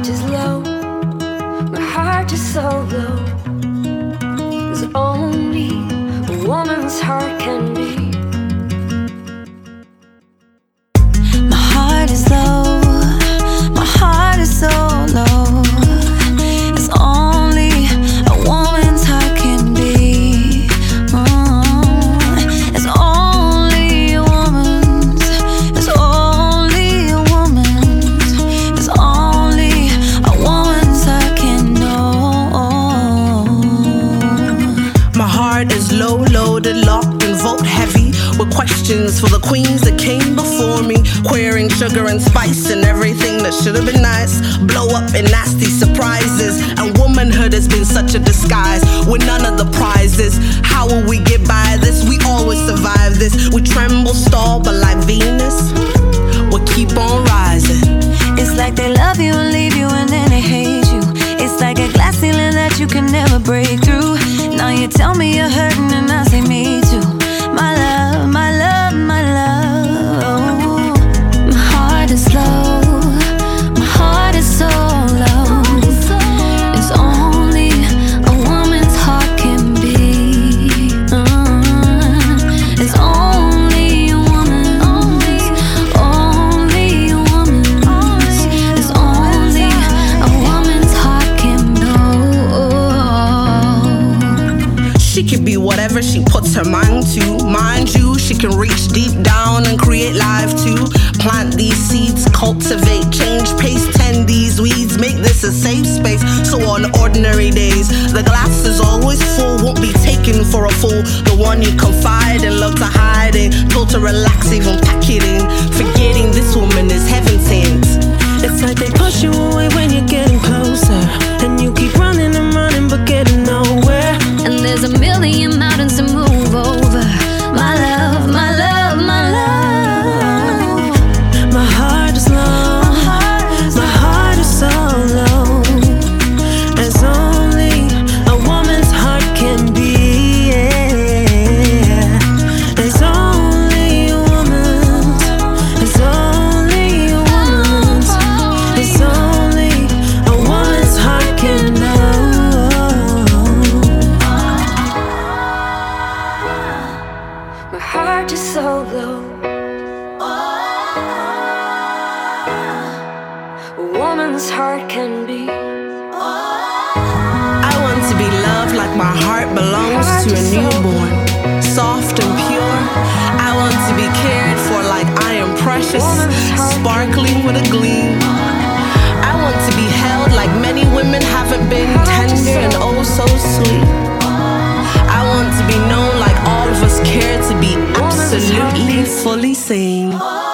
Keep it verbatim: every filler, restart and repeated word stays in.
heart is low, my heart is so low, as only a woman's heart can be. My heart is low, my heart is so low, as only a woman's heart can be. Mm, as only a woman's, as only a woman's, as only a woman's heart can know. My heart is low, loaded, locked and vote heavy, with questions for the queens that came before me, queering sugar and spice and everything that should have been nice, blow up in nasty surprises. And womanhood has been such a disguise, with none of the prizes. How will we get by this? We always survive this. We tremble, stall, but like Venus, we'll keep on rising. It's like they love you and leave you and then they hate you. It's like a glass ceiling that you can never break through. Now you tell me you're hurting and I say me too. My love, my love, my love. My heart is low, my heart is so low, as only a woman's heart can be. uh, As only a woman's, only a woman's, as only a woman's heart can know. She can be whatever she puts her mind to. Mind you, she can reach deep down and create life too. Plant these seeds, cultivate, change pace, tend these weeds, make this a safe space. So on ordinary days, the glass is always full, won't be taken for a fool. The one you confide and love to hide in, told to relax, even pack it in, forgetting this woman is heaven sent. It's like they push you away when you're getting closer, and you keep running and running but getting nowhere. And there's a million mountains to move over. My love, my love, my love. My heart is low, my heart is so low, as only a woman's heart can be. Yeah. As only a woman's, as only a woman's, as only a woman's heart can know. My heart is so low, a woman's heart can be. I want to be loved like my heart belongs to a newborn, soft and pure. I want to be cared for like I am precious, sparkling with a gleam. I want to be held like many women haven't been, tender and oh so sweet. I want to be known like all of us care to be absolutely fully seen.